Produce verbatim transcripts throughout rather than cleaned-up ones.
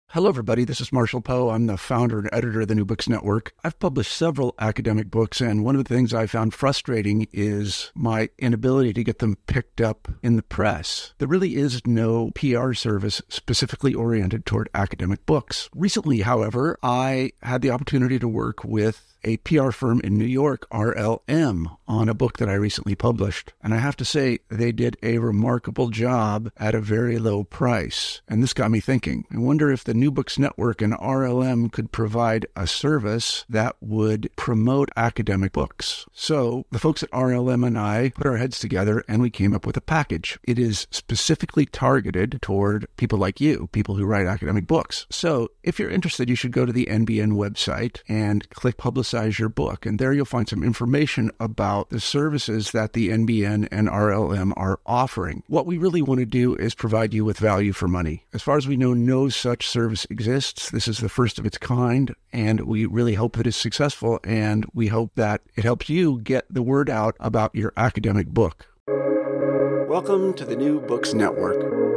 Hello, everybody. This is Marshall Poe. I'm the founder and editor of the New Books Network. I've published several academic books, and one of the things I found frustrating is my inability to get them picked up in the press. There really is no P R service specifically oriented toward academic books. Recently, however, I had the opportunity to work with a P R firm in New York, R L M, on a book that I recently published. And I have to say, they did a remarkable job at a very low price. And this got me thinking. I wonder if the New Books Network and R L M could provide a service that would promote academic books. So the folks at R L M and I put our heads together and we came up with a package. It is specifically targeted toward people like you, people who write academic books. So if you're interested, you should go to the N B N website and click Publicize your book. And there you'll find some information about the services that the N B N and R L M are offering. What we really want to do is provide you with value for money. As far as we know, no such service exists. This is the first of its kind, and we really hope that it's successful, and we hope that it helps you get the word out about your academic book. Welcome to the New Books Network.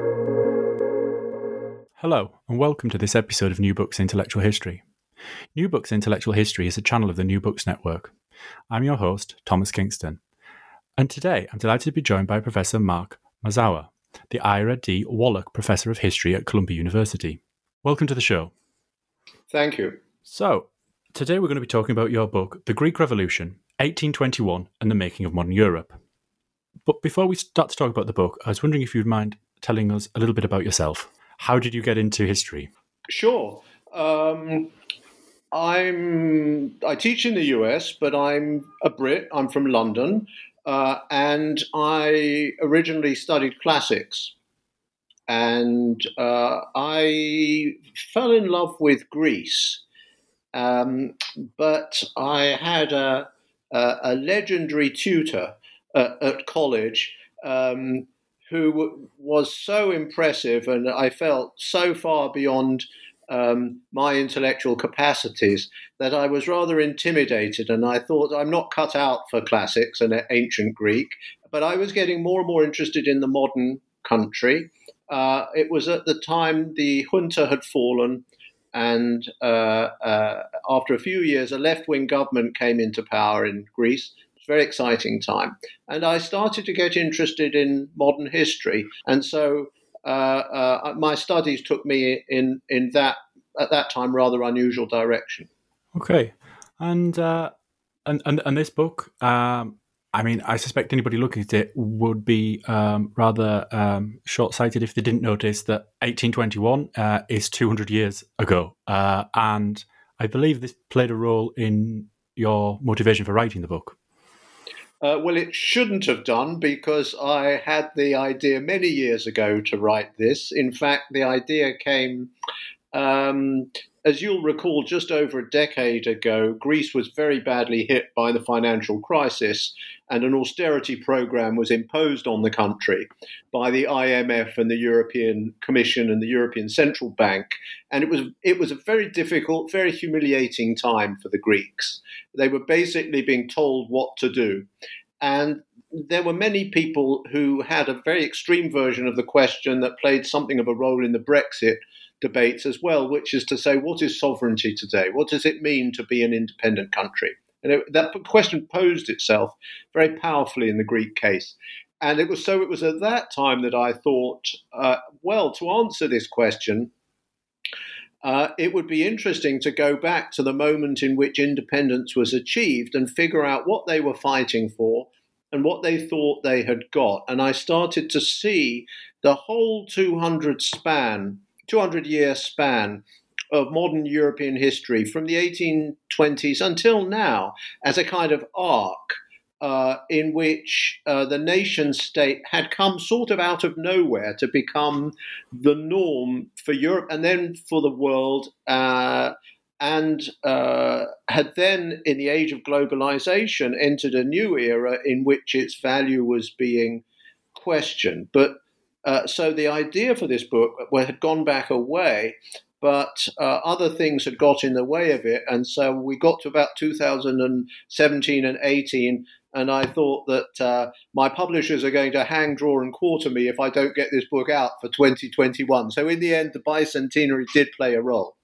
Hello, and welcome to this episode of New Books Intellectual History. New Books Intellectual History is a channel of the New Books Network. I'm your host, Thomas Kingston. And today I'm delighted to be joined by Professor Mark Mazower, the Ira D. Wallach Professor of History at Columbia University. Welcome to the show. Thank you. So, today we're going to be talking about your book, The Greek Revolution, eighteen twenty-one and the Making of Modern Europe. But before we start to talk about the book, I was wondering if you'd mind telling us a little bit about yourself. How did you get into history? Sure. Um, I'm I teach in the U S, but I'm a Brit. I'm from London, uh, and I originally studied classics. And uh, I fell in love with Greece, um, but I had a, a, a legendary tutor uh, at college um, who was so impressive, and I felt so far beyond Um, my intellectual capacities that I was rather intimidated, and I thought I'm not cut out for classics and ancient Greek, but I was getting more and more interested in the modern country. Uh, it was at the time the junta had fallen, and uh, uh, after a few years, a left-wing government came into power in Greece. It was a very exciting time. And I started to get interested in modern history, and so Uh, uh, my studies took me in, in that, at that time, rather unusual direction. Okay. And uh, and, and and this book, um, I mean, I suspect anybody looking at it would be um, rather um, short-sighted if they didn't notice that eighteen twenty-one uh, is two hundred years ago. Uh, and I believe this played a role in your motivation for writing the book. Uh, well, it shouldn't have done, because I had the idea many years ago to write this. In fact, the idea came, um, as you'll recall, just over a decade ago. Greece was very badly hit by the financial crisis, and an austerity program was imposed on the country by the I M F and the European Commission and the European Central Bank. And it was it was a very difficult, very humiliating time for the Greeks. They were basically being told what to do. And there were many people who had a very extreme version of the question that played something of a role in the Brexit debates as well, which is to say, what is sovereignty today? What does it mean to be an independent country? And it, that question posed itself very powerfully in the Greek case. And it was so it was at that time that I thought, uh, well, to answer this question, uh, it would be interesting to go back to the moment in which independence was achieved and figure out what they were fighting for and what they thought they had got. And I started to see the whole two hundred span, two hundred year span of modern European history from the eighteen twenties until now as a kind of arc uh, in which uh, the nation state had come sort of out of nowhere to become the norm for Europe and then for the world, uh, and uh, had then, in the age of globalization, entered a new era in which its value was being questioned. But uh, so the idea for this book well, had gone back a way, but uh, other things had got in the way of it. And so we got to about two thousand seventeen and eighteen, And I thought that uh, my publishers are going to hang, draw, and quarter me if I don't get this book out for twenty twenty-one. So in the end, the bicentenary did play a role.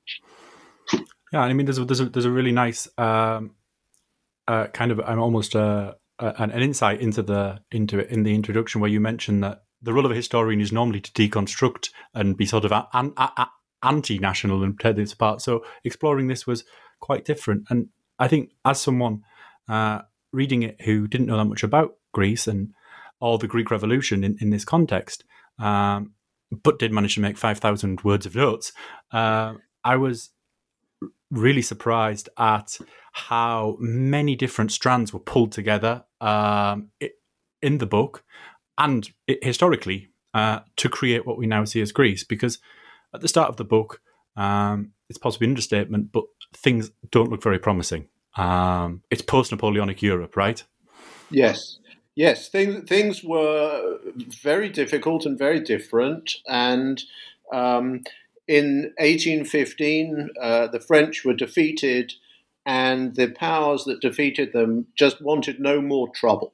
Yeah, I mean, there's a, there's a, there's a really nice um, uh, kind of, I'm almost uh, uh, an, an insight into the into it in the introduction where you mentioned that the role of a historian is normally to deconstruct and be sort of a, an, a, a, anti-national and tear this apart. So exploring this was quite different. And I think as someone uh, reading it who didn't know that much about Greece and all the Greek Revolution in, in this context, um, but did manage to make five thousand words of notes, uh, I was really surprised at how many different strands were pulled together um, in the book and it, historically uh, to create what we now see as Greece. Because at the start of the book, um, it's possibly an understatement, but things don't look very promising. Um, it's post-Napoleonic Europe, right? Yes. Yes, things things were very difficult and very different. And um, in eighteen fifteen, uh, the French were defeated, and the powers that defeated them just wanted no more trouble.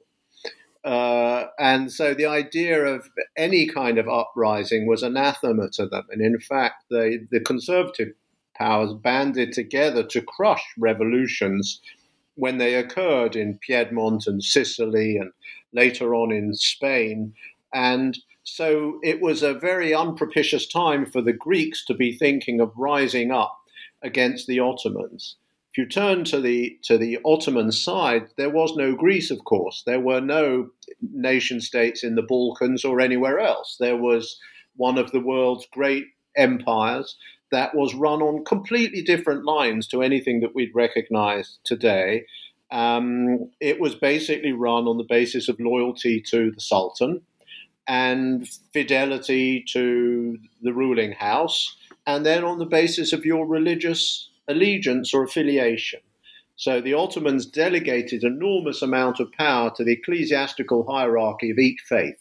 Uh, and so the idea of any kind of uprising was anathema to them. And in fact, the, the conservative powers banded together to crush revolutions when they occurred in Piedmont and Sicily and later on in Spain. And so it was a very unpropitious time for the Greeks to be thinking of rising up against the Ottomans. If you turn to the to the Ottoman side, there was no Greece, of course. There were no nation states in the Balkans or anywhere else. There was one of the world's great empires that was run on completely different lines to anything that we'd recognize today. Um, it was basically run on the basis of loyalty to the Sultan and fidelity to the ruling house, and then on the basis of your religious allegiance or affiliation. So the Ottomans delegated an enormous amount of power to the ecclesiastical hierarchy of each faith.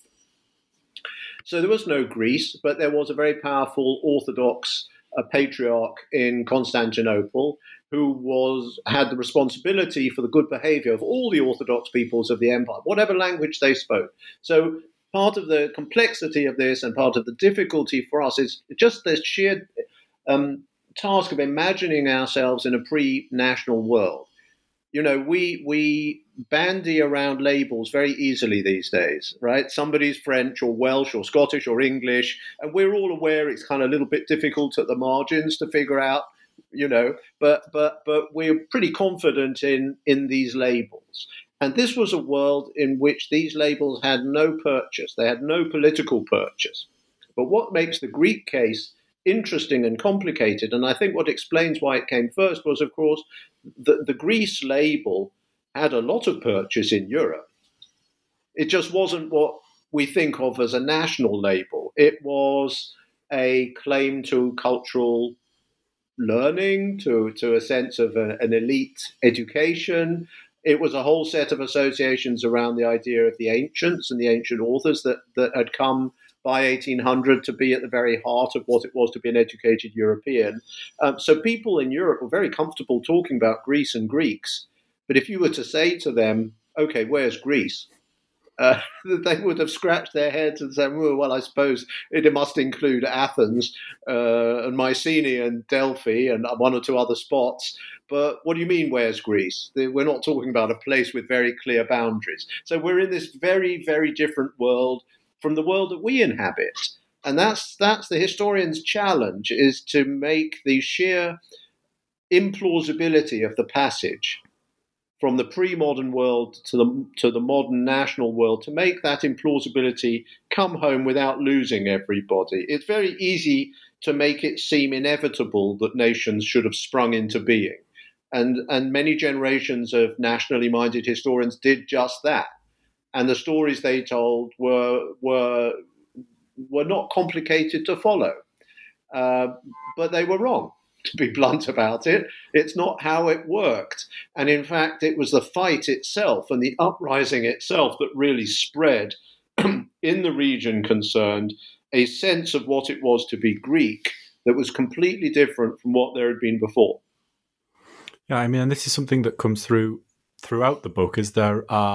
So there was no Greece, but there was a very powerful Orthodox uh, patriarch in Constantinople who was had the responsibility for the good behavior of all the Orthodox peoples of the empire, whatever language they spoke. So part of the complexity of this and part of the difficulty for us is just this sheer um, task of imagining ourselves in a pre-national world. You know, we we bandy around labels very easily these days, right? Somebody's French or Welsh or Scottish or English, and we're all aware it's kind of a little bit difficult at the margins to figure out, you know, but but but we're pretty confident in in these labels. And this was a world in which these labels had no purchase. They had no political purchase. But what makes the Greek case interesting and complicated, and I think what explains why it came first, was, of course, the, the Greece label had a lot of purchase in Europe. It just wasn't what we think of as a national label. It was a claim to cultural learning, to, to a sense of a, an elite education. It was a whole set of associations around the idea of the ancients and the ancient authors that, that had come by eighteen hundred to be at the very heart of what it was to be an educated European. Um, so people in Europe were very comfortable talking about Greece and Greeks. But if you were to say to them, okay, where's Greece? Uh, they would have scratched their heads and said, well, well I suppose it must include Athens uh, and Mycenae and Delphi and one or two other spots. But what do you mean, where's Greece? We're not talking about a place with very clear boundaries. So we're in this very, very different world from the world that we inhabit. And that's that's the historian's challenge, is to make the sheer implausibility of the passage from the pre-modern world to the to the modern national world, to make that implausibility come home without losing everybody. It's very easy to make it seem inevitable that nations should have sprung into being. And, and many generations of nationally minded historians did just that. And the stories they told were were were not complicated to follow, uh, but they were wrong. To be blunt about it, it's not how it worked. And in fact, it was the fight itself and the uprising itself that really spread in the region concerned a sense of what it was to be Greek that was completely different from what there had been before. Yeah, I mean, and this is something that comes through throughout the book, is there are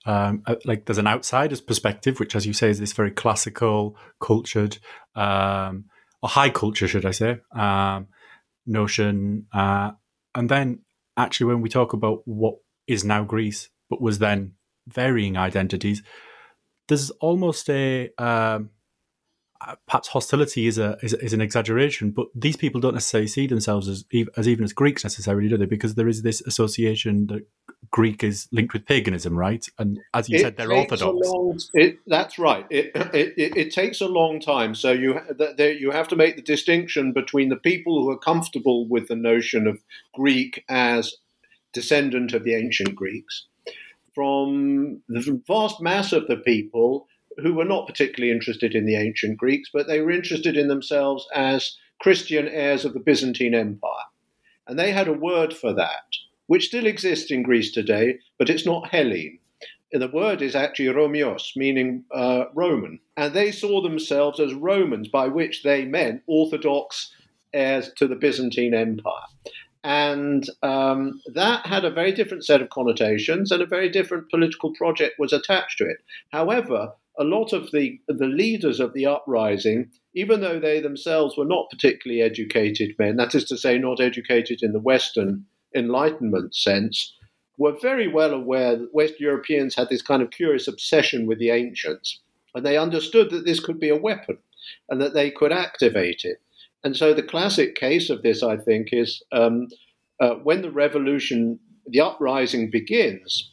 um, uh, like there's an outsider's perspective, which, as you say, is this very classical, cultured, um, or high culture, should I say, um, notion. Uh, and then actually when we talk about what is now Greece, but was then varying identities, there's almost a... Um, perhaps hostility is a is, is an exaggeration, but these people don't necessarily see themselves as as even as Greeks necessarily, do they? Because there is this association that Greek is linked with paganism, right? And as you it said, they're takes Orthodox. A long, it, that's right. It, it, it, it takes a long time. So you the, you have to make the distinction between the people who are comfortable with the notion of Greek as descendant of the ancient Greeks, from the vast mass of the people who were not particularly interested in the ancient Greeks, but they were interested in themselves as Christian heirs of the Byzantine Empire. And they had a word for that, which still exists in Greece today, but it's not Hellene. The word is actually Romios, meaning uh, Roman. And they saw themselves as Romans, by which they meant Orthodox heirs to the Byzantine Empire. And um, that had a very different set of connotations, and a very different political project was attached to it. However, a lot of the, the leaders of the uprising, even though they themselves were not particularly educated men, that is to say, not educated in the Western Enlightenment sense, were very well aware that West Europeans had this kind of curious obsession with the ancients. And they understood that this could be a weapon and that they could activate it. And so the classic case of this, I think, is um, uh, when the revolution, the uprising begins,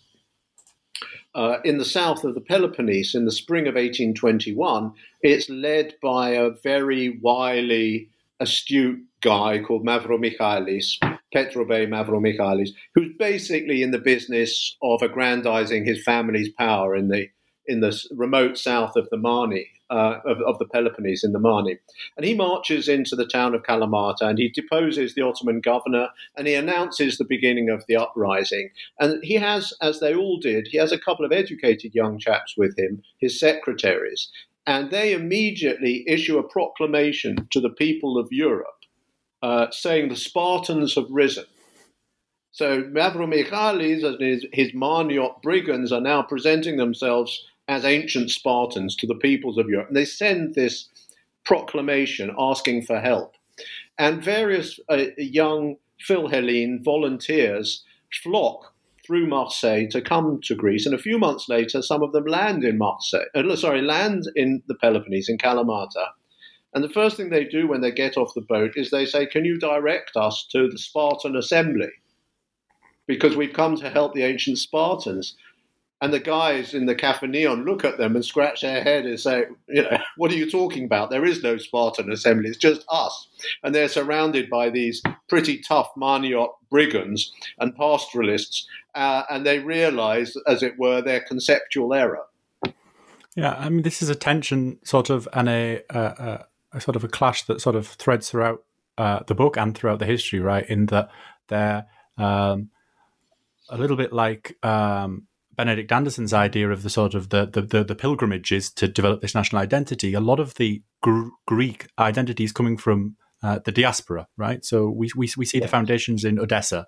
Uh, in the south of the Peloponnese in the spring of eighteen twenty-one, it's led by a very wily, astute guy called Mavromichalis, Petrobe Mavromichalis, who's basically in the business of aggrandizing his family's power in the in the remote south of the Mani, uh, of, of the Peloponnese in the Mani. And he marches into the town of Kalamata and he deposes the Ottoman governor and he announces the beginning of the uprising. And he has, as they all did, he has a couple of educated young chaps with him, his secretaries, and they immediately issue a proclamation to the people of Europe uh, saying the Spartans have risen. So Mavromichalis and his, his Maniot brigands are now presenting themselves as ancient Spartans to the peoples of Europe. And they send this proclamation asking for help. And various uh, young Philhellene volunteers flock through Marseille to come to Greece. And a few months later, some of them land in Marseille, uh, sorry, land in the Peloponnese, in Kalamata. And the first thing they do when they get off the boat is they say, can you direct us to the Spartan assembly? Because we've come to help the ancient Spartans. And the guys in the Caphanion look at them and scratch their head and say, you know, what are you talking about? There is no Spartan assembly. It's just us. And they're surrounded by these pretty tough Maniot brigands and pastoralists. Uh, and they realize, as it were, their conceptual error. Yeah, I mean, this is a tension sort of and a, a, a sort of a clash that sort of threads throughout uh, the book and throughout the history, right? In that they're um, a little bit like um, Benedict Anderson's idea of the sort of the, the, the, the pilgrimages to develop this national identity. A lot of the gr- Greek identity is coming from uh, the diaspora, right? So we we, we see yeah. the foundations in Odessa.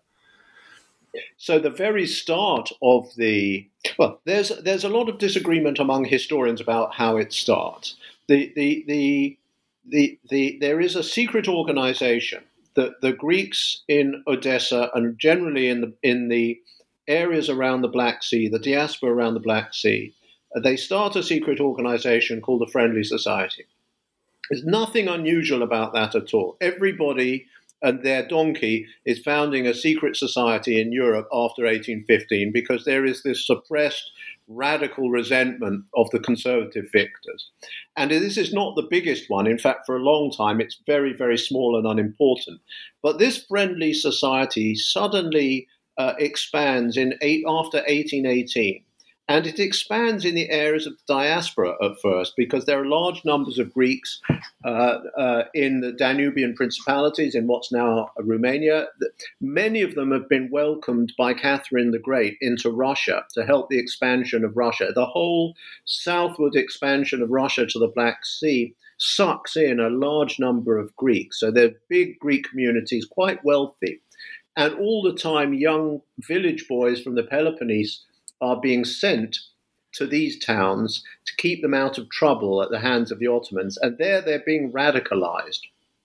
So the very start of the well, there's there's a lot of disagreement among historians about how it starts. The the the the, the there is a secret organization that the Greeks in Odessa and generally in the in the areas around the Black Sea, the diaspora around the Black Sea, they start a secret organization called the Friendly Society. There's nothing unusual about that at all. Everybody and their donkey is founding a secret society in Europe after eighteen fifteen because there is this suppressed radical resentment of the conservative victors. And this is not the biggest one. In fact, for a long time, it's very, very small and unimportant. But this Friendly Society suddenly uh, expands in eight, after eighteen eighteen. And it expands in the areas of the diaspora at first because there are large numbers of Greeks uh, uh, in the Danubian principalities, in what's now Romania. Many of them have been welcomed by Catherine the Great into Russia to help the expansion of Russia. The whole southward expansion of Russia to the Black Sea sucks in a large number of Greeks. So they're big Greek communities, quite wealthy. And all the time, young village boys from the Peloponnese are being sent to these towns to keep them out of trouble at the hands of the Ottomans. And there they're being radicalized.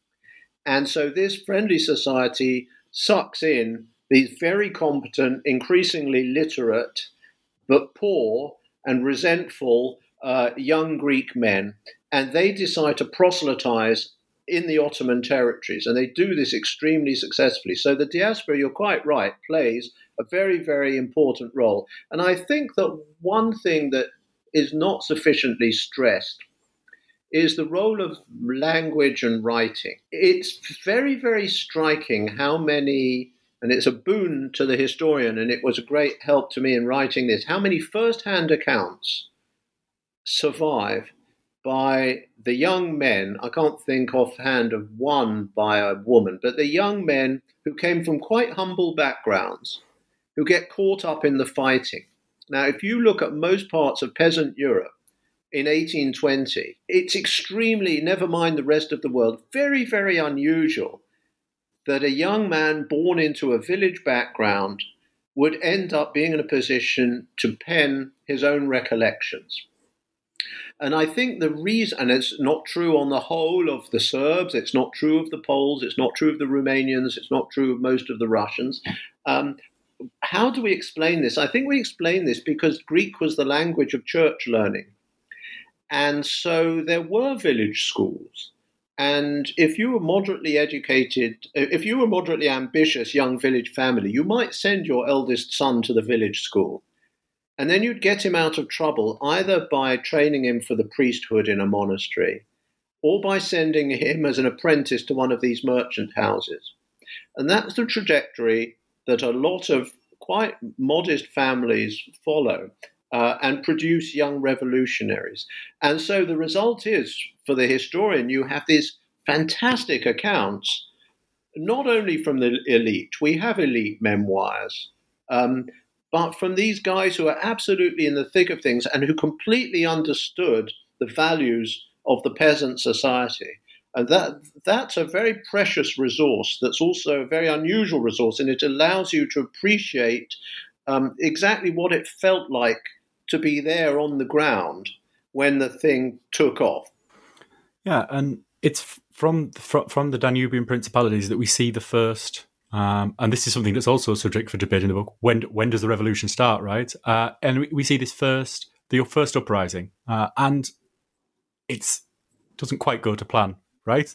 And so this friendly society sucks in these very competent, increasingly literate, but poor and resentful uh, young Greek men. And they decide to proselytize in the Ottoman territories. And they do this extremely successfully. So the diaspora, you're quite right, plays a very, very important role. And I think that one thing that is not sufficiently stressed is the role of language and writing. It's very, very striking how many, and it's a boon to the historian, and it was a great help to me in writing this, how many first-hand accounts survive by the young men. I can't think offhand of one by a woman, but the young men who came from quite humble backgrounds, who get caught up in the fighting. Now, if you look at most parts of peasant Europe in eighteen twenty, it's extremely, never mind the rest of the world, very, very unusual that a young man born into a village background would end up being in a position to pen his own recollections. And I think the reason, and it's not true on the whole of the Serbs, it's not true of the Poles, it's not true of the Romanians, it's not true of most of the Russians. Um, how do we explain this? I think we explain this because Greek was the language of church learning. And so there were village schools. And if you were moderately educated, if you were a moderately ambitious young village family, you might send your eldest son to the village school. And then you'd get him out of trouble either by training him for the priesthood in a monastery or by sending him as an apprentice to one of these merchant houses. And that's the trajectory that a lot of quite modest families follow uh, and produce young revolutionaries. And so the result is, for the historian, you have these fantastic accounts, not only from the elite, we have elite memoirs, um, but from these guys who are absolutely in the thick of things and who completely understood the values of the peasant society. And that that's a very precious resource that's also a very unusual resource, and it allows you to appreciate um, exactly what it felt like to be there on the ground when the thing took off. Yeah, and it's from from the Danubian principalities that we see the first, um, and this is something that's also a subject for debate in the book. When when does the revolution start? Right, uh, and we, we see this first, the first uprising, uh, and it's doesn't quite go to plan. Right?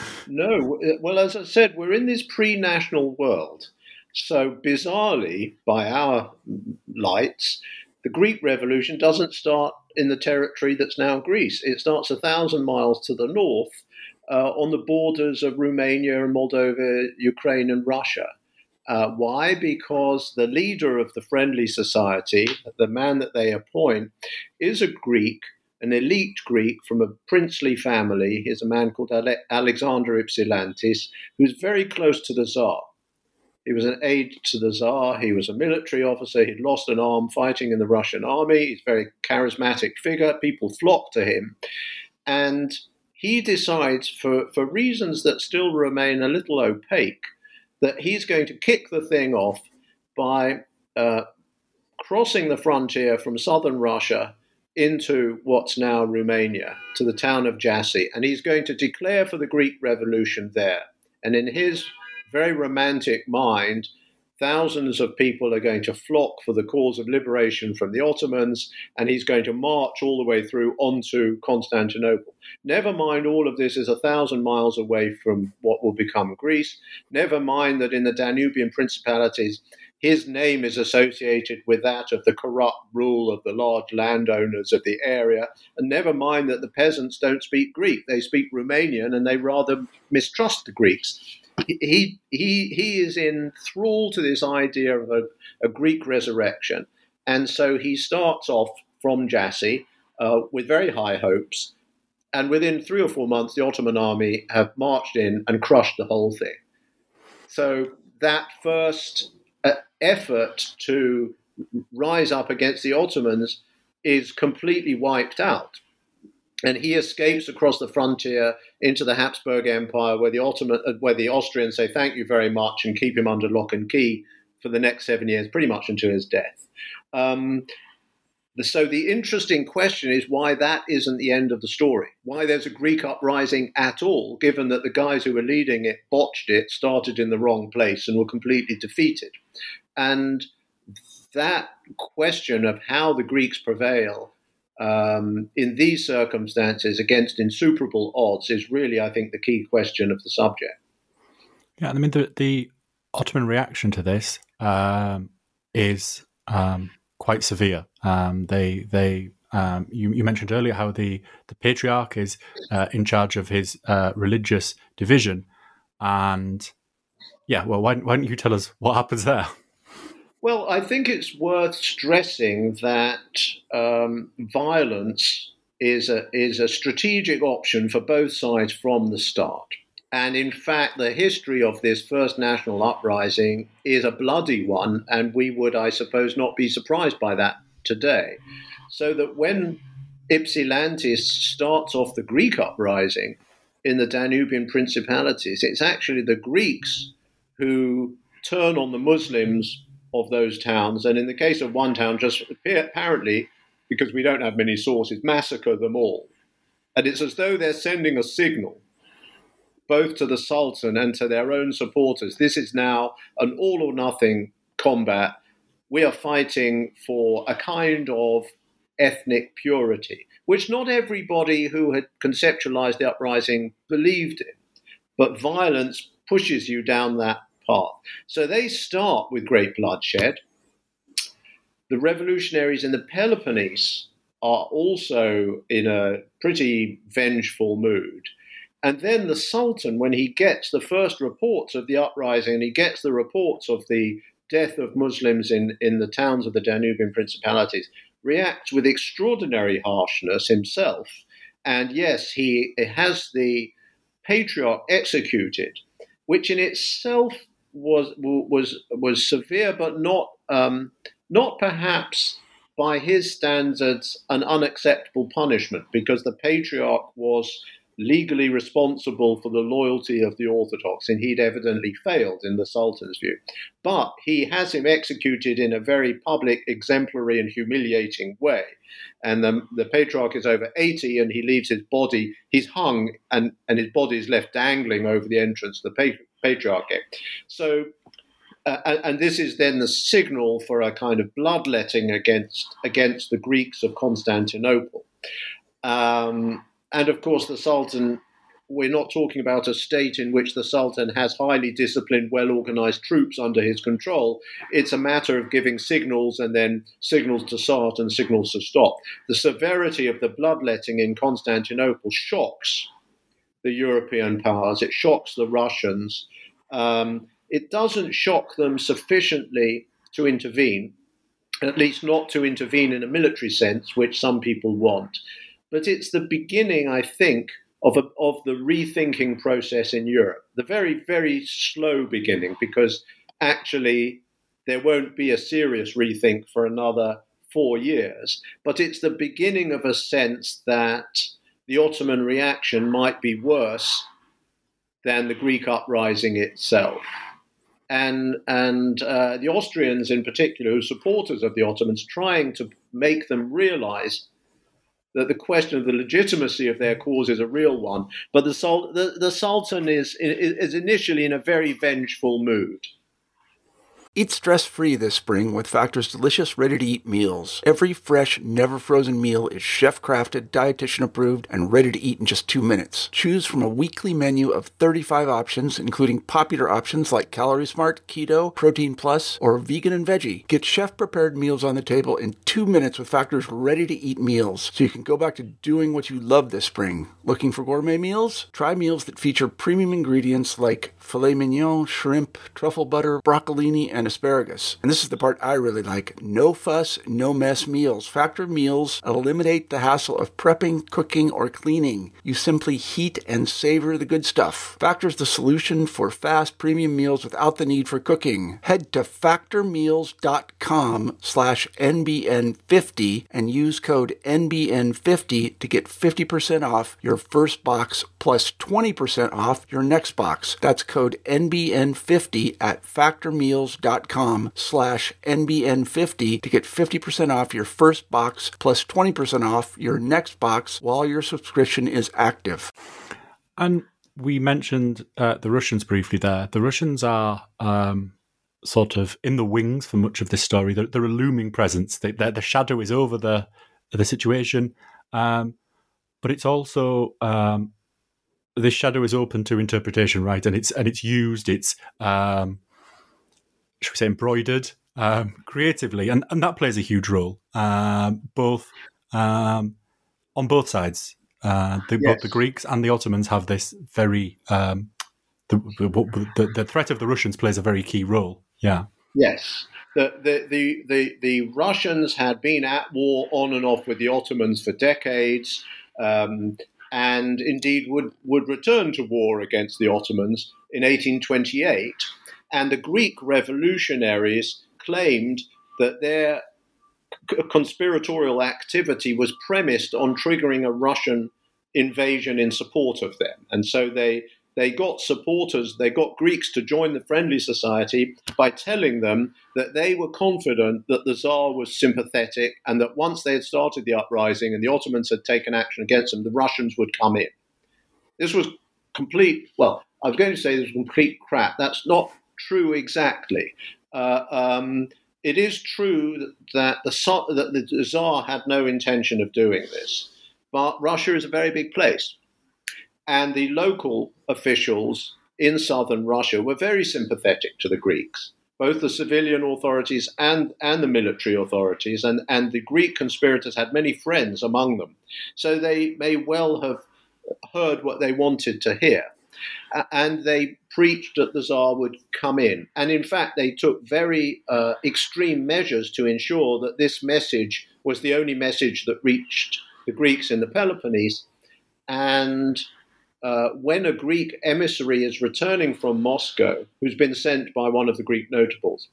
No. Well, as I said, we're in this pre-national world. So bizarrely, by our lights, the Greek Revolution doesn't start in the territory that's now Greece. It starts a thousand miles to the north uh, on the borders of Romania and Moldova, Ukraine and Russia. Uh, why? Because the leader of the friendly society, the man that they appoint, is a Greek, an elite Greek from a princely family. He's a man called Ale- Alexander Ypsilantis, who's very close to the Tsar. He was an aide to the Tsar. He was a military officer. He'd lost an arm fighting in the Russian army. He's a very charismatic figure. People flock to him. And he decides, for, for reasons that still remain a little opaque, that he's going to kick the thing off by uh, crossing the frontier from southern Russia into what's now Romania, to the town of Jassy. And he's going to declare for the Greek Revolution there. And in his very romantic mind, thousands of people are going to flock for the cause of liberation from the Ottomans, and he's going to march all the way through onto Constantinople. Never mind, all of this is a thousand miles away from what will become Greece. Never mind that in the Danubian principalities, his name is associated with that of the corrupt rule of the large landowners of the area. And never mind that the peasants don't speak Greek. They speak Romanian, and they rather mistrust the Greeks. He he he is in thrall to this idea of a, a Greek resurrection. And so he starts off from Jassy uh, with very high hopes. And within three or four months, the Ottoman army have marched in and crushed the whole thing. So that first uh, effort to rise up against the Ottomans is completely wiped out. And he escapes across the frontier into the Habsburg Empire, where the Ottoman, where the Austrians say thank you very much and keep him under lock and key for the next seven years, pretty much until his death. Um, So the interesting question is why that isn't the end of the story, why there's a Greek uprising at all, given that the guys who were leading it botched it, started in the wrong place and were completely defeated. And that question of how the Greeks prevail um, in these circumstances against insuperable odds is really, I think, the key question of the subject. Yeah, I mean, the, the Ottoman reaction to this um, is um, quite severe. Um, they, they, um, you, you mentioned earlier how the, the patriarch is uh, in charge of his uh, religious division, and yeah, well, why, why don't you tell us what happens there? Well, I think it's worth stressing that um, violence is a, is a strategic option for both sides from the start. And in fact, the history of this first national uprising is a bloody one, and we would, I suppose, not be surprised by that today. So that when Ypsilantis starts off the Greek uprising in the Danubian principalities, it's actually the Greeks who turn on the Muslims of those towns, and in the case of one town, just apparently, because we don't have many sources, massacre them all. And it's as though they're sending a signal both to the Sultan and to their own supporters. This is now an all-or-nothing combat. We are fighting for a kind of ethnic purity, which not everybody who had conceptualized the uprising believed in. But violence pushes you down that path. So they start with great bloodshed. The revolutionaries in the Peloponnese are also in a pretty vengeful mood. And then the Sultan, when he gets the first reports of the uprising and he gets the reports of the death of Muslims in, in the towns of the Danubian principalities, reacts with extraordinary harshness himself. And yes, he has the patriarch executed, which in itself was was was severe, but not um, not perhaps by his standards an unacceptable punishment, because the patriarch was legally responsible for the loyalty of the Orthodox, and he'd evidently failed in the Sultan's view. But he has him executed in a very public, exemplary, and humiliating way. And the, the patriarch is over eighty, and he leaves his body, he's hung, and, and his body is left dangling over the entrance to the patri- patriarchate. So, uh, and, and this is then the signal for a kind of bloodletting against, against the Greeks of Constantinople. Um, And of course, the Sultan, we're not talking about a state in which the Sultan has highly disciplined, well-organized troops under his control. It's a matter of giving signals and then signals to start and signals to stop. The severity of the bloodletting in Constantinople shocks the European powers. It shocks the Russians. Um, it doesn't shock them sufficiently to intervene, at least not to intervene in a military sense, which some people want. But it's the beginning, I think, of, a, of the rethinking process in Europe. The very, very slow beginning, because actually there won't be a serious rethink for another four years. But it's the beginning of a sense that the Ottoman reaction might be worse than the Greek uprising itself. And, and uh, the Austrians in particular, who are supporters of the Ottomans, trying to make them realize that the question of the legitimacy of their cause is a real one, but the, the, the Sultan is, is initially in a very vengeful mood. Eat stress-free this spring with Factor's delicious, ready-to-eat meals. Every fresh, never-frozen meal is chef-crafted, dietitian-approved, and ready to eat in just two minutes. Choose from a weekly menu of thirty-five options, including popular options like Calorie Smart, Keto, Protein Plus, or Vegan and Veggie. Get chef-prepared meals on the table in two minutes with Factor's ready-to-eat meals, so you can go back to doing what you love this spring. Looking for gourmet meals? Try meals that feature premium ingredients like filet mignon, shrimp, truffle butter, broccolini, and asparagus. And this is the part I really like. No fuss, no mess meals. Factor meals eliminate the hassle of prepping, cooking, or cleaning. You simply heat and savor the good stuff. Factor's the solution for fast premium meals without the need for cooking. Head to factormeals.com slash NBN50 and use code N B N fifty to get fifty percent off your first box plus twenty percent off your next box. That's code N B N fifty at factormeals.com slash NBN50 to get fifty percent off your first box plus twenty percent off your next box while your subscription is active. And we mentioned uh, the Russians briefly there. The Russians are um, sort of in the wings for much of this story. They're, they're a looming presence. They, the shadow is over the, the situation. Um, but it's also... Um, this shadow is open to interpretation, right? And it's and it's used, it's, um, should we say, embroidered um, creatively. And, and that plays a huge role, um, both um, on both sides. Uh, the, yes. Both the Greeks and the Ottomans have this very... Um, the, the, the threat of the Russians plays a very key role. Yeah. Yes. The, the, the, the, the Russians had been at war on and off with the Ottomans for decades, um, and indeed would, would return to war against the Ottomans in eighteen twenty-eight. And the Greek revolutionaries claimed that their conspiratorial activity was premised on triggering a Russian invasion in support of them. And so they they got supporters, they got Greeks to join the Friendly Society by telling them that they were confident that the Tsar was sympathetic and that once they had started the uprising and the Ottomans had taken action against them, the Russians would come in. This was complete, well, I was going to say this was complete crap. That's not true exactly. Uh, um, it is true that the, that the Tsar had no intention of doing this, but Russia is a very big place. And the local officials in southern Russia were very sympathetic to the Greeks, both the civilian authorities and, and the military authorities. And, and the Greek conspirators had many friends among them. So they may well have heard what they wanted to hear. And they preached that the Tsar would come in. And in fact, they took very uh, extreme measures to ensure that this message was the only message that reached the Greeks in the Peloponnese. And Uh, when a Greek emissary is returning from Moscow, who's been sent by one of the Greek notables,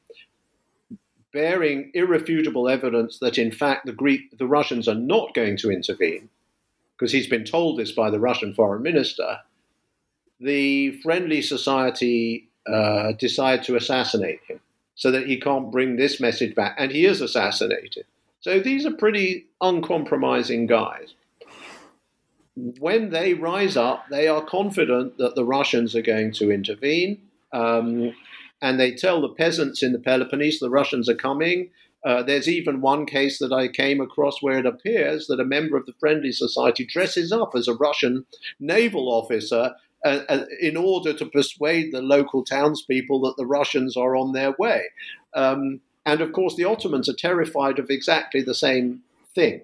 bearing irrefutable evidence that in fact the Greek, the Russians are not going to intervene, because he's been told this by the Russian foreign minister, the Friendly Society uh, decide to assassinate him so that he can't bring this message back, and he is assassinated. So these are pretty uncompromising guys. When they rise up, they are confident that the Russians are going to intervene, um, and they tell the peasants in the Peloponnese the Russians are coming. Uh, there's even one case that I came across where it appears that a member of the Friendly Society dresses up as a Russian naval officer uh, uh, in order to persuade the local townspeople that the Russians are on their way. Um, and of course, the Ottomans are terrified of exactly the same thing.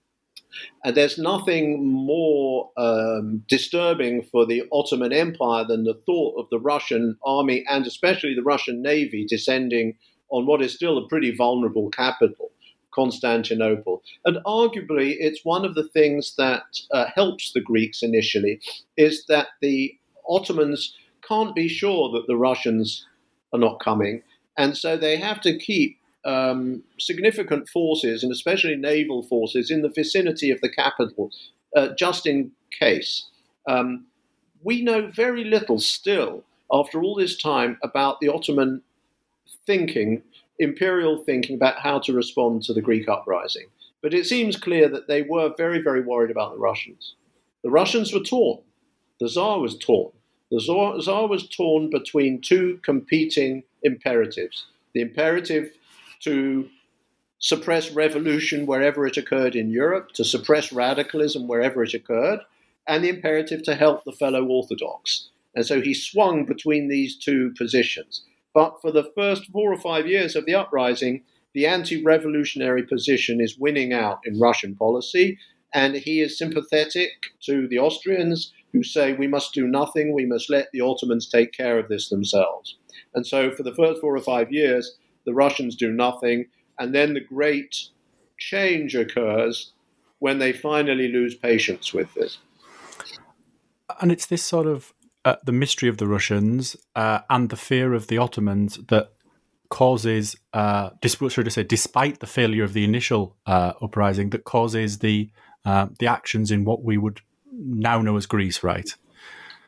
And there's nothing more um, disturbing for the Ottoman Empire than the thought of the Russian army and especially the Russian navy descending on what is still a pretty vulnerable capital, Constantinople. And arguably, it's one of the things that uh, helps the Greeks initially is that the Ottomans can't be sure that the Russians are not coming. And so they have to keep Um, significant forces, and especially naval forces, in the vicinity of the capital, uh, just in case. Um, we know very little still, after all this time, about the Ottoman thinking, imperial thinking about how to respond to the Greek uprising. But it seems clear that they were very, very worried about the Russians. The Russians were torn. The Tsar was torn. The Tsar, Tsar was torn between two competing imperatives. The imperative to suppress revolution wherever it occurred in Europe, to suppress radicalism wherever it occurred, and the imperative to help the fellow Orthodox. And so he swung between these two positions. But for the first four or five years of the uprising, the anti-revolutionary position is winning out in Russian policy, and he is sympathetic to the Austrians who say we must do nothing, we must let the Ottomans take care of this themselves. And so for the first four or five years, the Russians do nothing, and then the great change occurs when they finally lose patience with this. And it's this sort of uh, the mystery of the Russians uh, and the fear of the Ottomans that causes, uh, should I say, despite the failure of the initial uh, uprising, that causes the uh, the actions in what we would now know as Greece, right?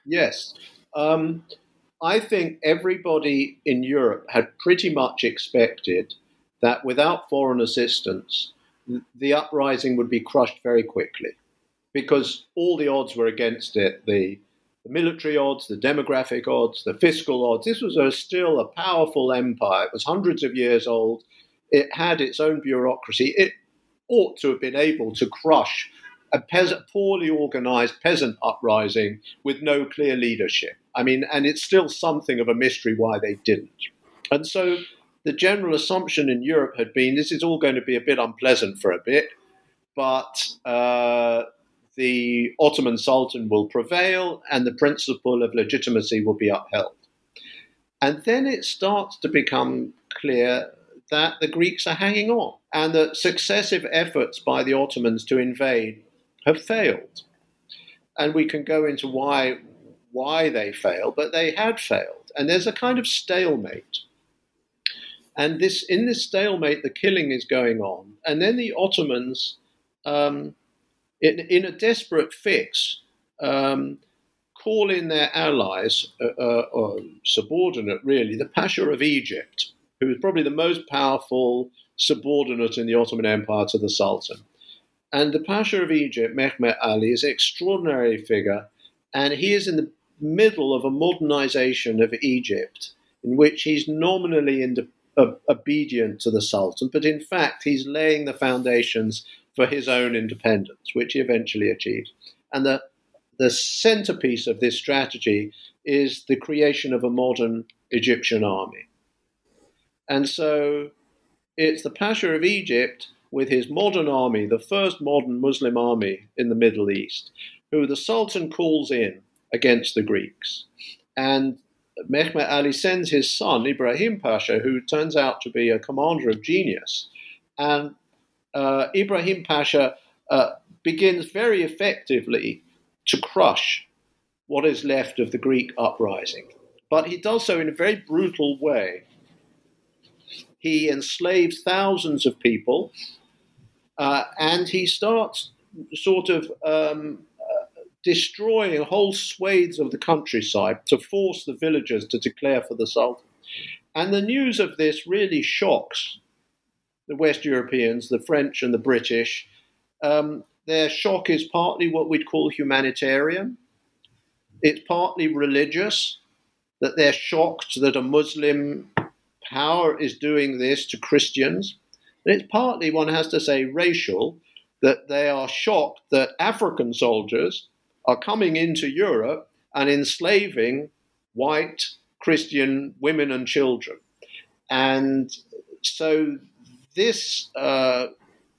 Yes. Um, I think everybody in Europe had pretty much expected that without foreign assistance, the uprising would be crushed very quickly, because all the odds were against it. The, the military odds, the demographic odds, the fiscal odds. This was a, still a powerful empire. It was hundreds of years old. It had its own bureaucracy. It ought to have been able to crush a peasant, poorly organized peasant uprising with no clear leadership. I mean, and it's still something of a mystery why they didn't. And so the general assumption in Europe had been this is all going to be a bit unpleasant for a bit, but uh, the Ottoman Sultan will prevail and the principle of legitimacy will be upheld. And then it starts to become clear that the Greeks are hanging on and that successive efforts by the Ottomans to invade have failed. And we can go into why, why they failed, but they had failed. And there's a kind of stalemate. And this, in this stalemate, the killing is going on. And then the Ottomans, um, in, in a desperate fix, um, call in their allies, uh, uh, or subordinate really, the Pasha of Egypt, who was probably the most powerful subordinate in the Ottoman Empire to the Sultan. And the Pasha of Egypt, Mehmet Ali, is an extraordinary figure, and he is in the middle of a modernization of Egypt, in which he's nominally in de- uh, obedient to the Sultan, but in fact he's laying the foundations for his own independence, which he eventually achieved. And the, the centerpiece of this strategy is the creation of a modern Egyptian army. And so it's the Pasha of Egypt with his modern army, the first modern Muslim army in the Middle East, who the Sultan calls in against the Greeks. And Mehmet Ali sends his son, Ibrahim Pasha, who turns out to be a commander of genius. And uh, Ibrahim Pasha uh, begins very effectively to crush what is left of the Greek uprising. But he does so in a very brutal way. He enslaves thousands of people, uh, and he starts sort of um, uh, destroying whole swathes of the countryside to force the villagers to declare for the Sultan. And the news of this really shocks the West Europeans, the French and the British. Um, their shock is partly what we'd call humanitarian. It's partly religious, that they're shocked that a Muslim power is doing this to Christians. And it's partly, one has to say, racial, that they are shocked that African soldiers are coming into Europe and enslaving white Christian women and children. And so this uh,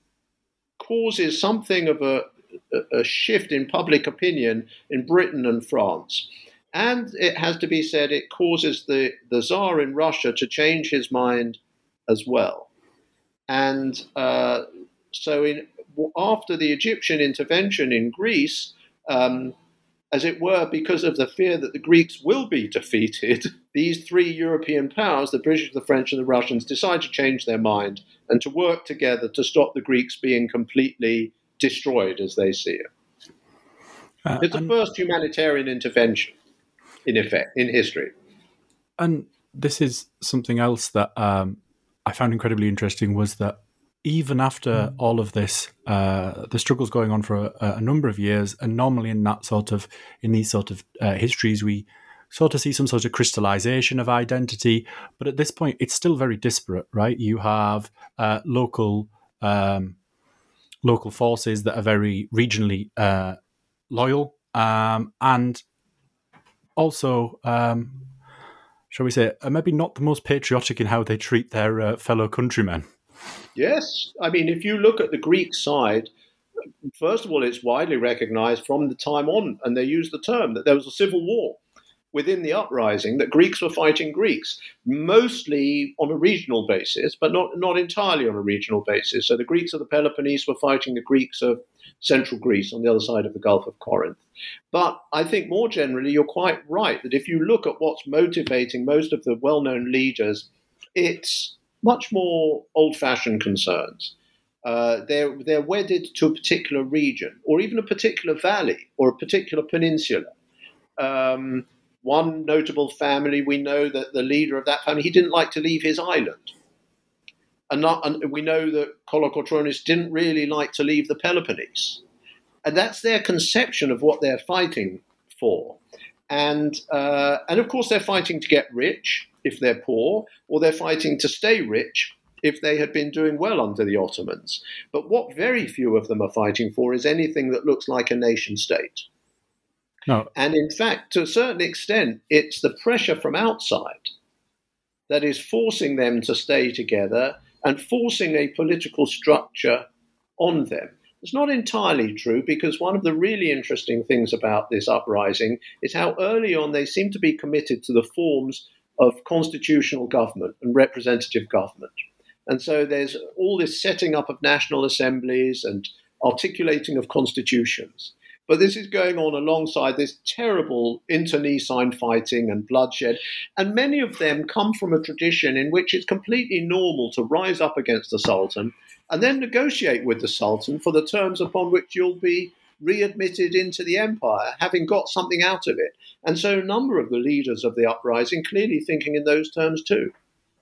causes something of a, a shift in public opinion in Britain and France. And it has to be said, it causes the, the Tsar in Russia to change his mind as well. And uh, so in, after the Egyptian intervention in Greece, um, as it were, because of the fear that the Greeks will be defeated, these three European powers, the British, the French, and the Russians, decide to change their mind and to work together to stop the Greeks being completely destroyed as they see it. Uh, it's the first humanitarian intervention, in effect, in history. And this is something else that um, I found incredibly interesting, was that even after mm. all of this, uh, the struggle's going on for a, a number of years, and normally in that sort of, in these sort of uh, histories, we sort of see some sort of crystallization of identity. But at this point, it's still very disparate, right? You have uh, local um, local forces that are very regionally uh, loyal, um, and also, um, shall we say, are maybe not the most patriotic in how they treat their uh, fellow countrymen. Yes. I mean, if you look at the Greek side, first of all, it's widely recognized from the time on, and they use the term, that there was a civil war within the uprising, that Greeks were fighting Greeks, mostly on a regional basis, but not, not entirely on a regional basis. So the Greeks of the Peloponnese were fighting the Greeks of central Greece on the other side of the Gulf of Corinth. But I think more generally, you're quite right, that if you look at what's motivating most of the well-known leaders, it's much more old-fashioned concerns. Uh, they're, they're wedded to a particular region, or even a particular valley, or a particular peninsula. Um, one notable family, we know that the leader of that family, he didn't like to leave his island. And, not, and we know that Kolokotronis didn't really like to leave the Peloponnese. And that's their conception of what they're fighting for. And, uh, and of course, they're fighting to get rich if they're poor, or they're fighting to stay rich if they had been doing well under the Ottomans. But what very few of them are fighting for is anything that looks like a nation state. No. And in fact, to a certain extent, it's the pressure from outside that is forcing them to stay together and forcing a political structure on them. It's not entirely true, because one of the really interesting things about this uprising is how early on they seem to be committed to the forms of constitutional government and representative government. And so there's all this setting up of national assemblies and articulating of constitutions. But this is going on alongside this terrible internecine fighting and bloodshed. And many of them come from a tradition in which it's completely normal to rise up against the Sultan and then negotiate with the Sultan for the terms upon which you'll be readmitted into the empire, having got something out of it. And so a number of the leaders of the uprising clearly thinking in those terms too.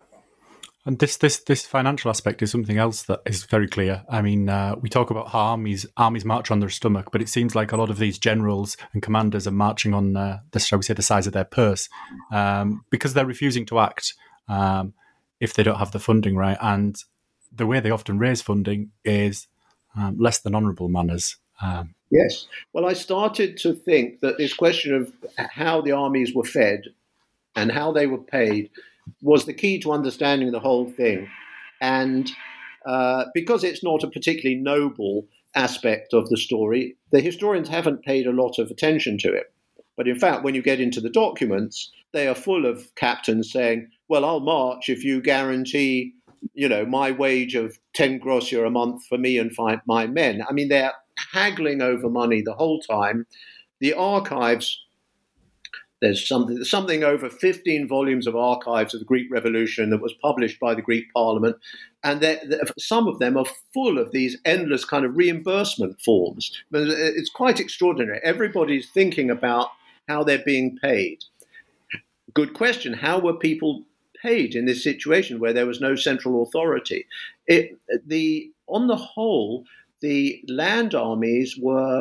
And this this this financial aspect is something else that is very clear. I mean, uh, we talk about how armies armies march on their stomach, but it seems like a lot of these generals and commanders are marching on uh, the, shall we say, the size of their purse, um, because they're refusing to act um, if they don't have the funding right. And the way they often raise funding is um, less than honourable manners. Um, yes. Well, I started to think that this question of how the armies were fed and how they were paid was the key to understanding the whole thing. And uh, because it's not a particularly noble aspect of the story, the historians haven't paid a lot of attention to it. But in fact, when you get into the documents, they are full of captains saying, well, I'll march if you guarantee, you know, my wage of ten grossia a month for me and my men. I mean, they're haggling over money the whole time. The archives... There's something, something over fifteen volumes of archives of the Greek Revolution that was published by the Greek Parliament. And some of them are full of these endless kind of reimbursement forms. But it's quite extraordinary. Everybody's thinking about how they're being paid. Good question. How were people paid in this situation where there was no central authority? It, the, on the whole, the land armies were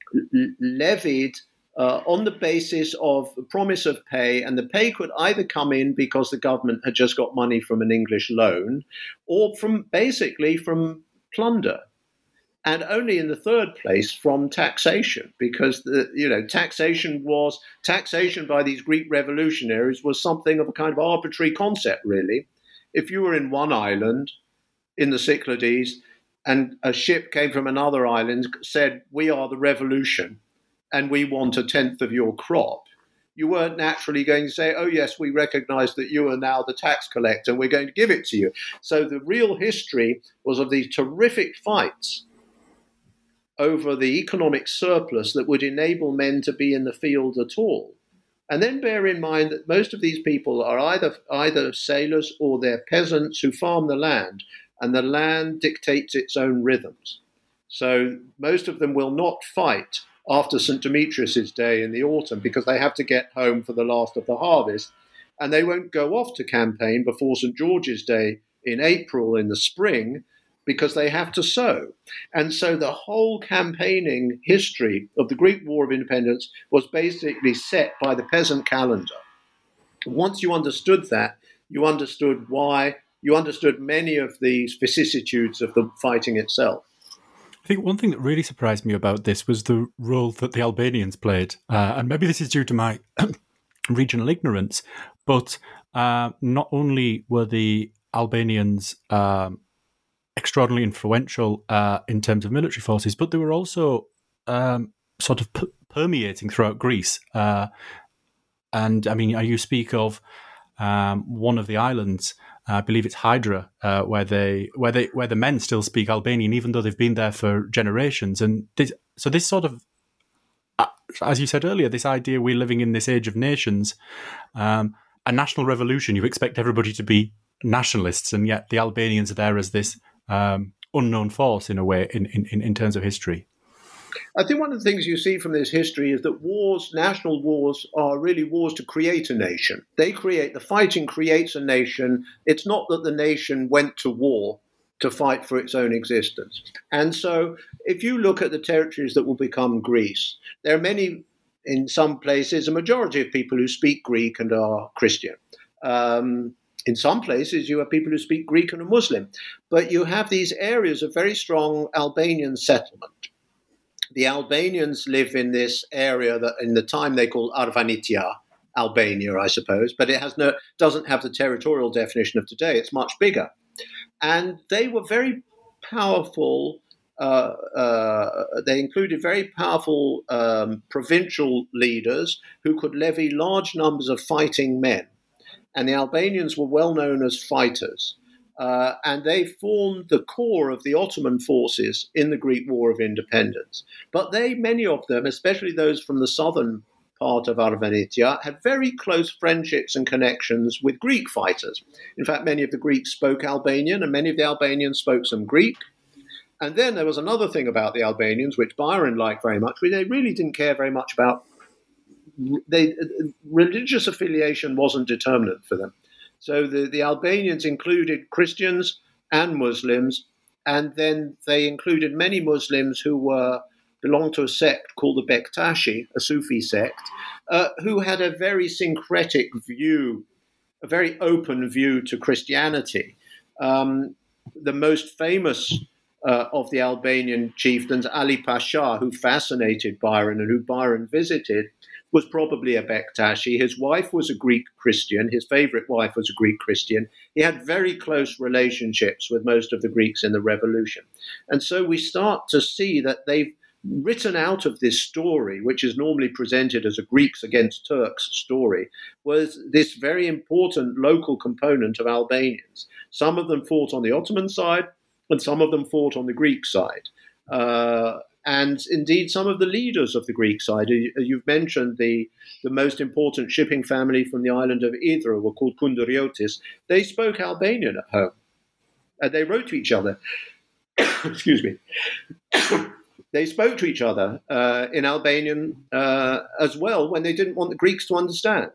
levied Uh, on the basis of the promise of pay, and the pay could either come in because the government had just got money from an English loan, or from basically from plunder, and only in the third place from taxation, because the, you know taxation was taxation by these Greek revolutionaries was something of a kind of arbitrary concept, really. If you were in one island in the Cyclades and a ship came from another island, said, "We are the revolution, and we want a tenth of your crop," you weren't naturally going to say, "Oh, yes, we recognize that you are now the tax collector, and we're going to give it to you." So the real history was of these terrific fights over the economic surplus that would enable men to be in the field at all. And then bear in mind that most of these people are either, either sailors or they're peasants who farm the land, and the land dictates its own rhythms. So most of them will not fight after Saint Demetrius's day in the autumn, because they have to get home for the last of the harvest, and they won't go off to campaign before Saint George's Day in April in the spring, because they have to sow. And so the whole campaigning history of the Greek War of Independence was basically set by the peasant calendar. Once you understood that, you understood why, you understood many of these vicissitudes of the fighting itself. I think one thing that really surprised me about this was the role that the Albanians played. Uh, and maybe this is due to my regional ignorance, but uh, not only were the Albanians um, extraordinarily influential uh, in terms of military forces, but they were also um, sort of p- permeating throughout Greece. Uh, and I mean, you speak of um, one of the islands, I believe it's Hydra, uh, where they where they where the men still speak Albanian, even though they've been there for generations. And this, so this sort of, uh, as you said earlier, this idea we're living in this age of nations, um, a national revolution. You expect everybody to be nationalists, and yet the Albanians are there as this um, unknown force in a way, in, in in terms of history. I think one of the things you see from this history is that wars, national wars, are really wars to create a nation. They create, the fighting creates a nation. It's not that the nation went to war to fight for its own existence. And so if you look at the territories that will become Greece, there are many, in some places, a majority of people who speak Greek and are Christian. Um, in some places, you have people who speak Greek and are Muslim. But you have these areas of very strong Albanian settlement. The Albanians live in this area that in the time they call Arvanitia, Albania, I suppose, but it has no doesn't have the territorial definition of today. It's much bigger. And they were very powerful. Uh, uh, they included very powerful um, provincial leaders who could levy large numbers of fighting men. And the Albanians were well known as fighters. Uh, and they formed the core of the Ottoman forces in the Greek War of Independence. But they, many of them, especially those from the southern part of Arvanitia, had very close friendships and connections with Greek fighters. In fact, many of the Greeks spoke Albanian, and many of the Albanians spoke some Greek. And then there was another thing about the Albanians, which Byron liked very much, which they really didn't care very much about. They, religious affiliation wasn't determinant for them. So the, the Albanians included Christians and Muslims, and then they included many Muslims who were belonged to a sect called the Bektashi, a Sufi sect, uh, who had a very syncretic view, a very open view to Christianity. Um, the most famous uh, of the Albanian chieftains, Ali Pasha, who fascinated Byron and who Byron visited, was probably a Bektashi. His wife was a Greek Christian. His favorite wife was a Greek Christian. He had very close relationships with most of the Greeks in the revolution. And so we start to see that they've written out of this story, which is normally presented as a Greeks against Turks story, was this very important local component of Albanians. Some of them fought on the Ottoman side, and some of them fought on the Greek side. Uh, and indeed, some of the leaders of the Greek side, you've mentioned the, the most important shipping family from the island of Idra were called Kunduriotis. They spoke Albanian at home. And they wrote to each other. Excuse me. They spoke to each other uh, in Albanian uh, as well when they didn't want the Greeks to understand.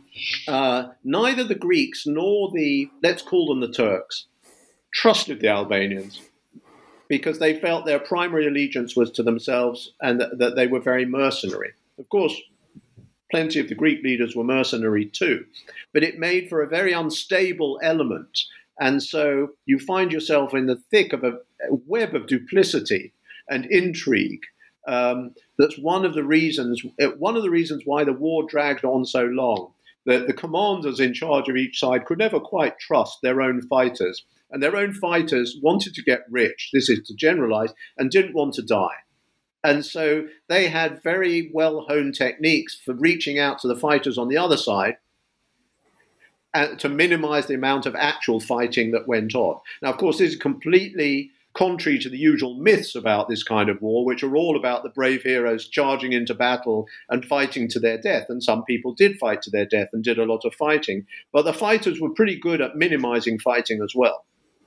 Uh, neither the Greeks nor the, let's call them the Turks, trusted the Albanians because they felt their primary allegiance was to themselves and that, that they were very mercenary. Of course, plenty of the Greek leaders were mercenary too, but it made for a very unstable element. And so you find yourself in the thick of a, a web of duplicity and intrigue. Um, that's one of the reasons. One of the reasons why the war dragged on so long. That the commanders in charge of each side could never quite trust their own fighters, and their own fighters wanted to get rich. This is to generalize, and didn't want to die. And so they had very well-honed techniques for reaching out to the fighters on the other side, and to minimize the amount of actual fighting that went on. Now, of course, this is completely contrary to the usual myths about this kind of war, which are all about the brave heroes charging into battle and fighting to their death. And some people did fight to their death and did a lot of fighting. But the fighters were pretty good at minimizing fighting as well.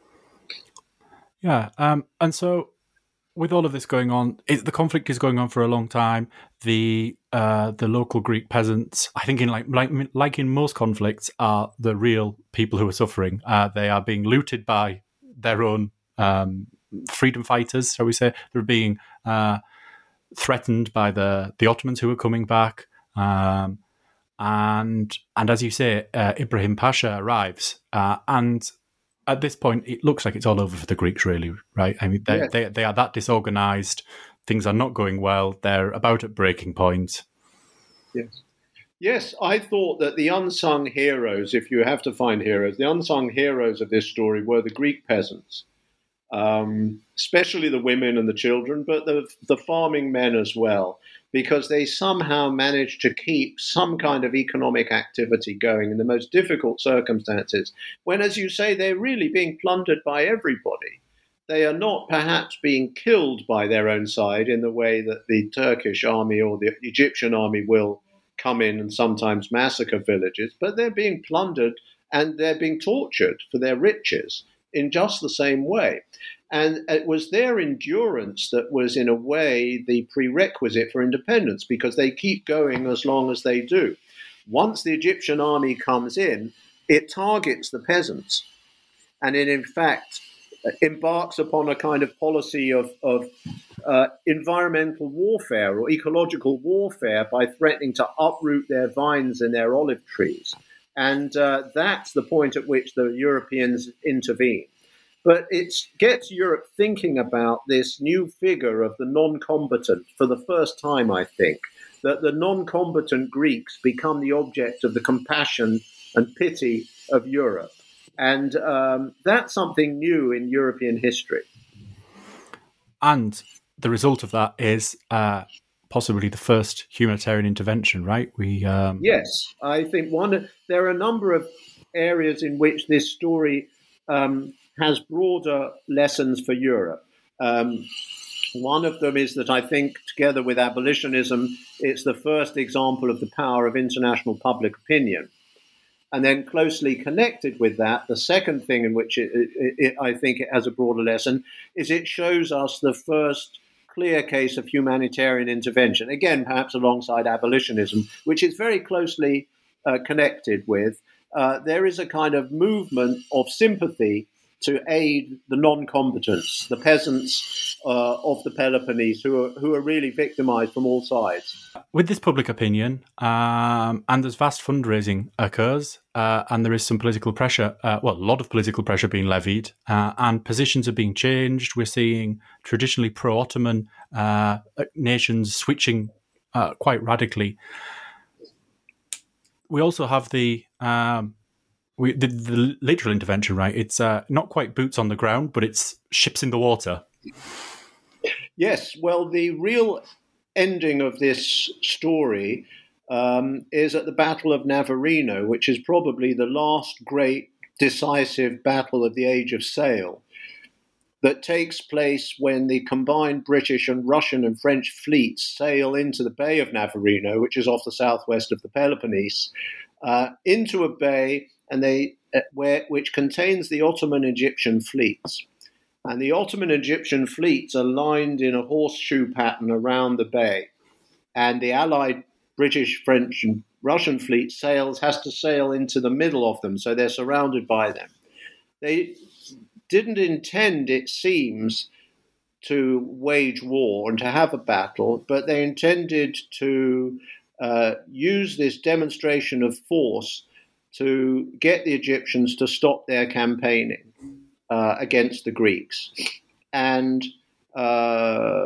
Yeah. Um, and so with all of this going on, it, the conflict is going on for a long time. The uh, the local Greek peasants, I think in like, like like in most conflicts, are the real people who are suffering. Uh, they are being looted by their own um freedom fighters, shall we say. They're being uh, threatened by the, the Ottomans who are coming back. Um, and and as you say, uh, Ibrahim Pasha arrives. Uh, and at this point, it looks like it's all over for the Greeks, really, right? I mean, they, yeah. they, they are that disorganized. Things are not going well. They're about at breaking point. Yes. Yes, I thought that the unsung heroes, if you have to find heroes, the unsung heroes of this story were the Greek peasants. Um, especially the women and the children, but the, the farming men as well, because they somehow managed to keep some kind of economic activity going in the most difficult circumstances, when, as you say, they're really being plundered by everybody. They are not perhaps being killed by their own side in the way that the Turkish army or the Egyptian army will come in and sometimes massacre villages, but they're being plundered and they're being tortured for their riches in just the same way. And it was their endurance that was, in a way, the prerequisite for independence, because they keep going as long as they do. Once the Egyptian army comes in, it targets the peasants. And it, in fact, embarks upon a kind of policy of, of uh, environmental warfare or ecological warfare by threatening to uproot their vines and their olive trees. And uh, that's the point at which the Europeans intervene. But it gets Europe thinking about this new figure of the non-combatant for the first time, I think, that the non-combatant Greeks become the object of the compassion and pity of Europe. And um, that's something new in European history. And the result of that is uh, possibly the first humanitarian intervention, right? We um... Yes, I think one. There are a number of areas in which this story um, has broader lessons for Europe. Um, one of them is that I think, together with abolitionism, it's the first example of the power of international public opinion. And then closely connected with that, the second thing in which it, it, it, I think it has a broader lesson is it shows us the first clear case of humanitarian intervention, again, perhaps alongside abolitionism, which is very closely uh, connected with. Uh, there is a kind of movement of sympathy to aid the non-combatants, the peasants uh, of the Peloponnese, who are, who are really victimized from all sides. With this public opinion, um, and as vast fundraising occurs, uh, and there is some political pressure, uh, well, a lot of political pressure being levied, uh, and positions are being changed. We're seeing traditionally pro-Ottoman uh, nations switching uh, quite radically. We also have the... Um, We, the, the literal intervention, right? It's uh, not quite boots on the ground, but it's ships in the water. Yes, well, the real ending of this story um, is at the Battle of Navarino, which is probably the last great decisive battle of the Age of Sail, that takes place when the combined British and Russian and French fleets sail into the Bay of Navarino, which is off the southwest of the Peloponnese, uh, into a bay and they uh, where which contains the Ottoman Egyptian fleets. And the Ottoman Egyptian fleets are lined in a horseshoe pattern around the bay. And the Allied British, French, and Russian fleet sails has to sail into the middle of them, so they're surrounded by them. They didn't intend, it seems, to wage war and to have a battle, but they intended to uh, use this demonstration of force to get the Egyptians to stop their campaigning uh, against the Greeks. And uh,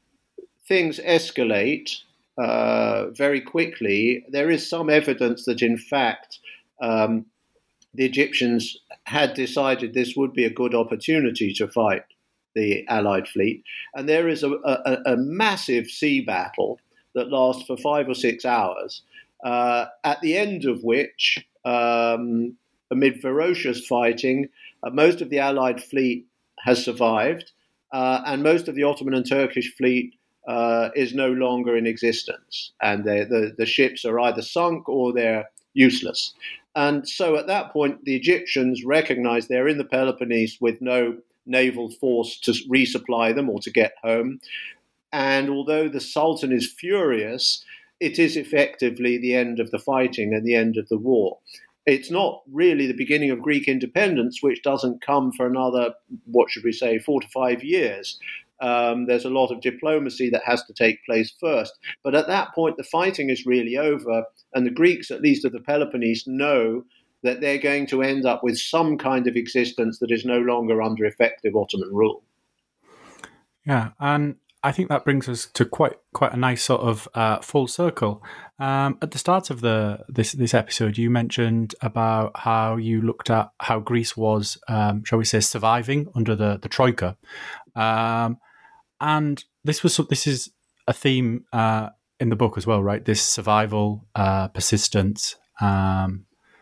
things escalate uh, very quickly. There is some evidence that, in fact, um, the Egyptians had decided this would be a good opportunity to fight the Allied fleet. And there is a, a, a massive sea battle that lasts for five or six hours, uh, at the end of which, um, amid ferocious fighting, uh, most of the Allied fleet has survived, uh, and most of the Ottoman and Turkish fleet uh, is no longer in existence. And the, the ships are either sunk or they're useless. And so at that point, the Egyptians recognize they're in the Peloponnese with no naval force to resupply them or to get home. And although the Sultan is furious, it is effectively the end of the fighting and the end of the war. It's not really the beginning of Greek independence, which doesn't come for another, what should we say, four to five years. Um, there's a lot of diplomacy that has to take place first. But at that point, the fighting is really over, and the Greeks, at least of the Peloponnese, know that they're going to end up with some kind of existence that is no longer under effective Ottoman rule. Yeah, and I think that brings us to quite quite a nice sort of uh, full circle. Um, at the start of the this this episode, you mentioned about how you looked at how Greece was, um, shall we say, surviving under the the Troika, um, and this was this is a theme uh, in the book as well, right? This survival, uh, persistence, um,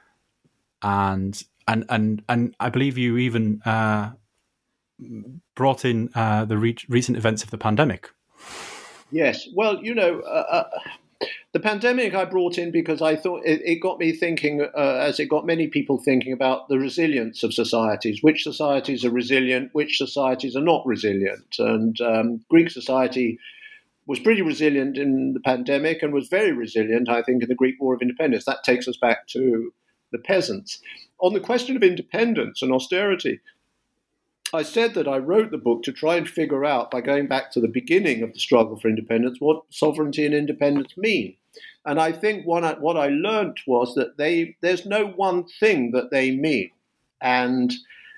and and and and I believe you even Uh, brought in uh, the re- recent events of the pandemic. Yes. Well, you know, uh, uh, the pandemic I brought in because I thought it, it got me thinking, uh, as it got many people thinking about the resilience of societies, which societies are resilient, which societies are not resilient. And um, Greek society was pretty resilient in the pandemic and was very resilient, I think, in the Greek War of Independence. That takes us back to the peasants. On the question of independence and austerity, I said that I wrote the book to try and figure out, by going back to the beginning of the struggle for independence, what sovereignty and independence mean. And I think what I, what I learned was that they there's no one thing that they mean. And,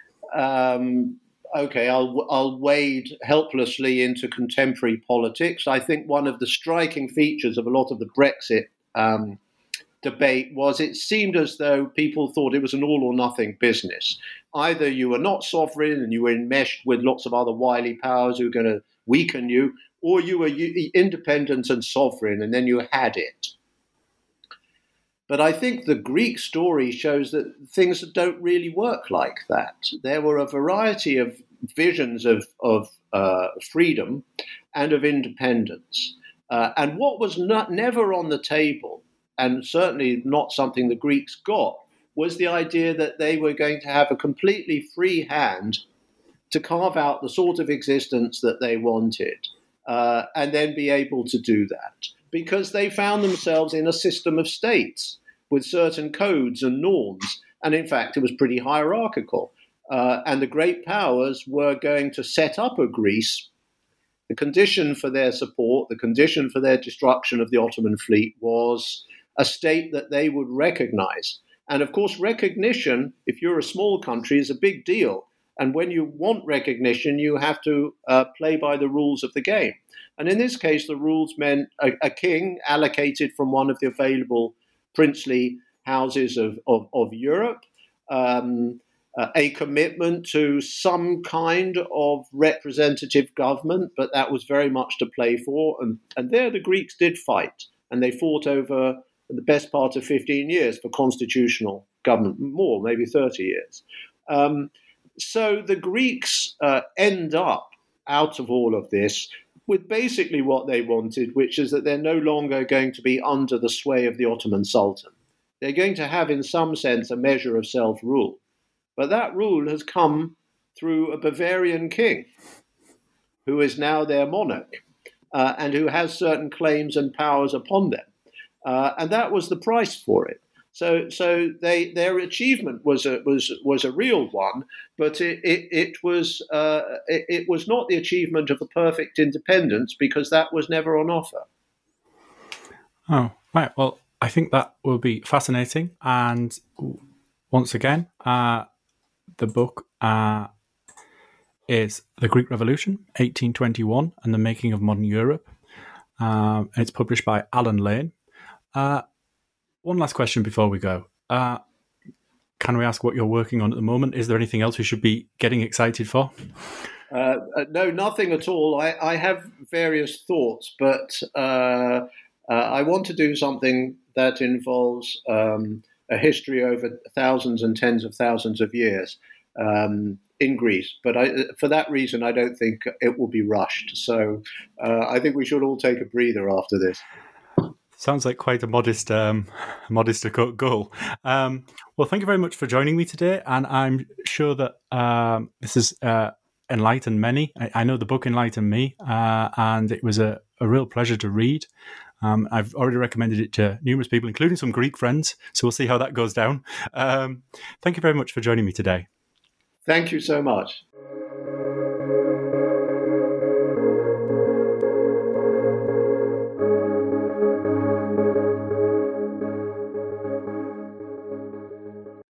um, okay, I'll, I'll wade helplessly into contemporary politics. I think one of the striking features of a lot of the Brexit um debate was it seemed as though people thought it was an all or nothing business. Either you were not sovereign and you were enmeshed with lots of other wily powers who were going to weaken you, or you were independent and sovereign and then you had it. But I think the Greek story shows that things don't really work like that. There were a variety of visions of, of uh, freedom and of independence. Uh, and what was not, never on the table, and certainly not something the Greeks got, was the idea that they were going to have a completely free hand to carve out the sort of existence that they wanted, uh, and then be able to do that. Because they found themselves in a system of states with certain codes and norms, and in fact it was pretty hierarchical. Uh, and the great powers were going to set up a Greece. The condition for their support, the condition for their destruction of the Ottoman fleet was a state that they would recognize. And of course, recognition, if you're a small country, is a big deal. And when you want recognition, you have to uh, play by the rules of the game. And in this case, the rules meant a, a king allocated from one of the available princely houses of, of, of Europe, um, uh, a commitment to some kind of representative government, but that was very much to play for. And, and there the Greeks did fight, and they fought over the best part of fifteen years for constitutional government, more, maybe thirty years. Um, so the Greeks uh, end up, out of all of this, with basically what they wanted, which is that they're no longer going to be under the sway of the Ottoman Sultan. They're going to have, in some sense, a measure of self-rule. But that rule has come through a Bavarian king, who is now their monarch, uh, and who has certain claims and powers upon them. Uh, and that was the price for it. So, so they their achievement was a was was a real one, but it it, it was uh, it, it was not the achievement of a perfect independence, because that was never on offer. Oh, right. Well, I think that will be fascinating. And once again, uh, the book uh, is The Greek Revolution, eighteen twenty-one, and the Making of Modern Europe. Um, and it's published by Alan Lane. Uh, one last question before we go. Uh, can we ask what you're working on at the moment? Is there anything else we should be getting excited for? Uh, no, nothing at all. I, I have various thoughts, but uh, uh, I want to do something that involves um, a history over thousands and tens of thousands of years um, in Greece. But I, for that reason, I don't think it will be rushed. So uh, I think we should all take a breather after this. Sounds like quite a modest, um, modest goal. Um, well, thank you very much for joining me today, and I'm sure that um, this has uh, enlightened many. I, I know the book enlightened me, uh, and it was a, a real pleasure to read. Um, I've already recommended it to numerous people, including some Greek friends, so we'll see how that goes down. Um, thank you very much for joining me today. Thank you so much.